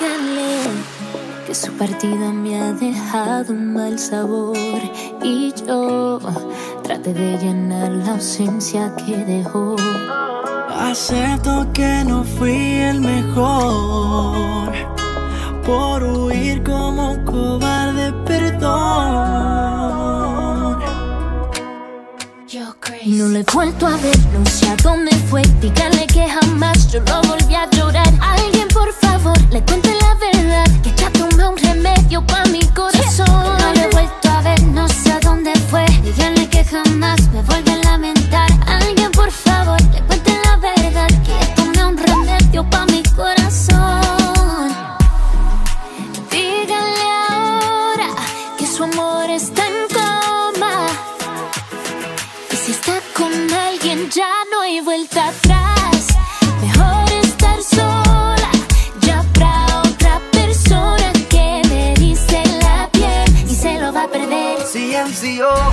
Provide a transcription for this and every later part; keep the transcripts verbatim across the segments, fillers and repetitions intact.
Díganle que su partida me ha dejado un mal sabor y yo traté de llenar la ausencia que dejó. Acepto que no fui el mejor por huir como un cobarde, perdón. No lo he vuelto a ver, no sé a dónde fue. Díganle que jamás yo lo volví a llorar. Alguien por favor, le cuente la verdad, que ya tomé un remedio pa' mi corazón. No lo he vuelto a ver, no sé a dónde fue. Díganle que jamás me vuelve a lamentar. Alguien por favor, le cuente la verdad, que ya tomé un remedio pa' mi corazón. Díganle ahora que su amor está en coma, y si está con alguien ya no hay vuelta atrás. Mejor estar sola, ya habrá otra persona que me dice la piel y se lo va a perder. C M C O.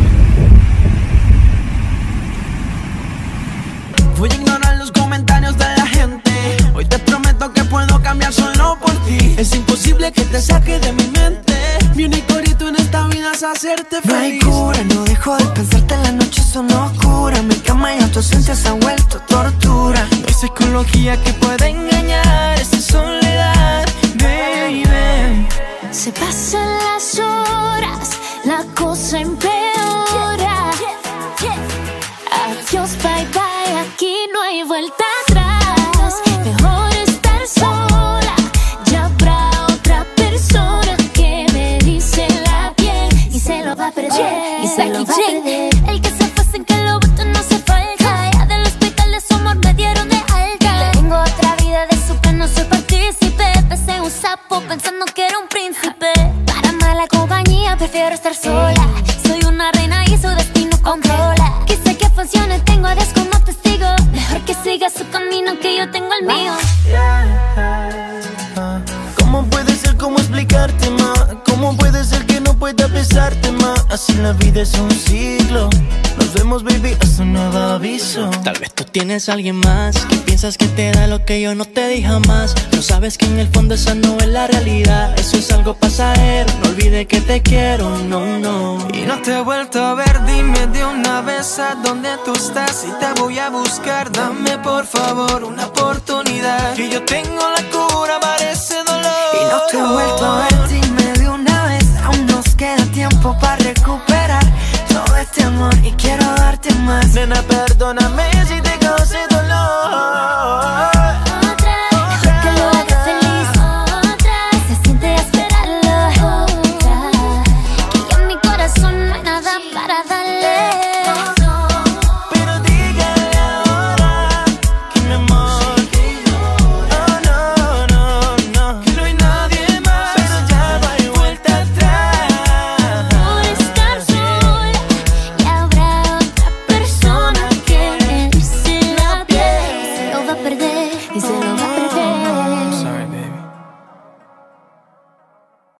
Voy a ignorar los comentarios de la gente. Hoy te prometo que puedo cambiar solo por ti. Es imposible que te saque de mi mente. Mi único rito en esta vida es hacerte feliz. No hay cura, no dejo de pensarte, la noche son oscura. Mi cama y tu ausencia se ha vuelto tortura. No hay psicología que pueda engañar esta soledad, baby. Se pasan las horas, la cosa empeora. Adiós, bye bye, aquí no hay vuelta atrás. Mejor estar sola, ya habrá otra persona que me dice la piel y se lo va a perder, y se lo va a perder. El que se fue sin que lo voto no se falta. Ya del hospital de su amor me dieron de alta. Tengo otra vida de su que no soy partícipe. Besé un sapo pensando que era un príncipe. Para mala compañía prefiero estar sola. Soy una reina y su destino controla. Quise que funcione, tengo a Dios como testigo. Mejor que siga su camino que yo tengo el mío. ¿Cómo puede ser? ¿Cómo explicarte más? ¿Cómo puede ser que no pueda besarte más? Así la vida es un ciclo. Nos vemos, baby, hasta un nuevo aviso. Tal vez tú tienes a alguien más que piensas que te da lo que yo no te di jamás. No sabes que en el fondo esa no es la realidad. Eso es algo pasajero, no olvides que te quiero, no, no. Y no te he vuelto a ver, dime de una vez a dónde tú estás y te voy a buscar. Dame por favor una oportunidad, que yo tengo la cura para ese dolor. Y no te he vuelto a ver,